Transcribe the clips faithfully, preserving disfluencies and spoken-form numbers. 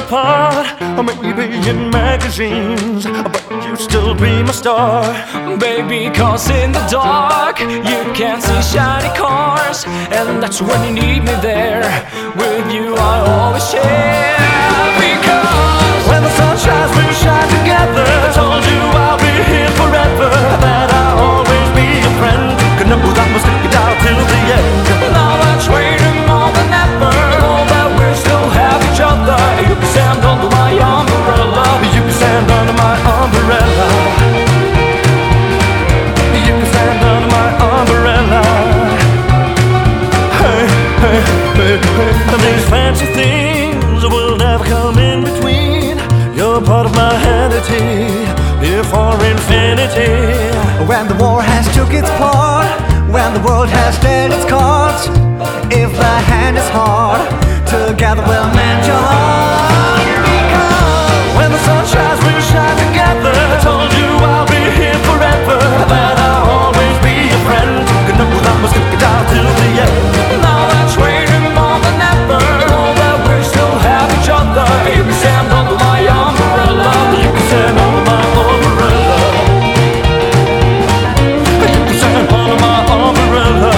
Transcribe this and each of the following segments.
apart, or maybe in magazines, but you still be my star. Baby, cause in the dark you can't see shiny cars, and that's when you need me there. With you I always share. Because when the sun shines, we shine together. I told you I'll be here forever, that I'll always be your friend. Could know that we'll stick it out till the end. Now I'm waiting more than ever, know that we still have each other. You can stand under my umbrella. You can stand under my umbrella. You can stand under my umbrella. Hey, hey, hey, hey. These fancy things will never come in between. You're part of my vanity, here for infinity. When the war has took its part, when the world has dealt its cards, if the hand is hard, together we'll mend your heart. Because when the sun shines, we'll shine together. I told you I'll be here forever, that I'll always be your friend. Could know that we'll stick it out till the end. Now that's waiting more than ever, know that we still have each other. You can stand under my umbrella. You can stand under my umbrella. You can stand under my umbrella.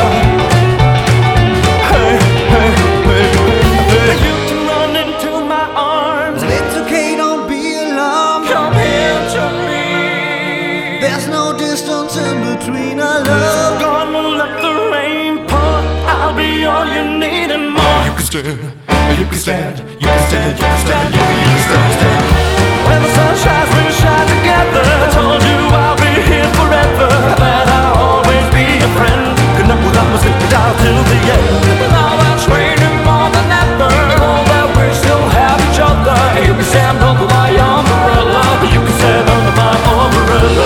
Hey, hey, hey, hey. You can run into my arms. it's okay, don't be alarmed. Come here to me. There's no distance in between our love. Gonna let the rain pour. I'll be all you need and more. You can stand, you can stand, you can stand, you can stand, you can, you can stand, stand. When the sun shines, we'll shine together. I told you I'll be here forever, that I'll always be your friend. Could know that we'll stick it out till the end. Now that's waiting more than ever, know that we still have each other. You can stand under my umbrella. You can stand under my umbrella.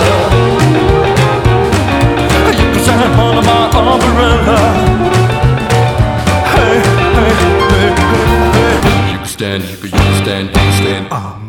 You can stand under my umbrella. Hey, hey, hey, hey, hey. You can stand, you can, you can stand, you can stand. Um.